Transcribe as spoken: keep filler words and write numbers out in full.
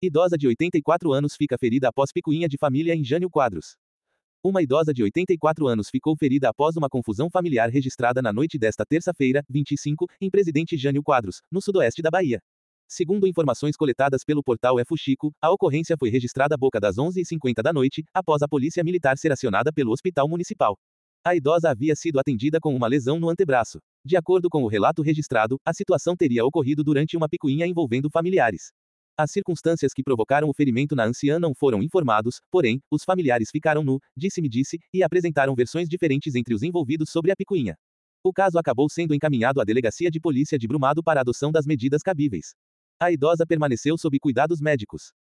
Idosa de oitenta e quatro anos fica ferida após picuinha de família em Jânio Quadros. Uma idosa de oitenta e quatro anos ficou ferida após uma confusão familiar registrada na noite desta terça-feira, vinte e cinco, em Presidente Jânio Quadros, no sudoeste da Bahia. Segundo informações coletadas pelo portal É Fuxico, a ocorrência foi registrada boca das onze e cinquenta da noite, após a polícia militar ser acionada pelo hospital municipal. A idosa havia sido atendida com uma lesão no antebraço. De acordo com o relato registrado, a situação teria ocorrido durante uma picuinha envolvendo familiares. As circunstâncias que provocaram o ferimento na anciã não foram informados, porém, os familiares ficaram no disse-me-disse e apresentaram versões diferentes entre os envolvidos sobre a picuinha. O caso acabou sendo encaminhado à Delegacia de Polícia de Brumado para a adoção das medidas cabíveis. A idosa permaneceu sob cuidados médicos.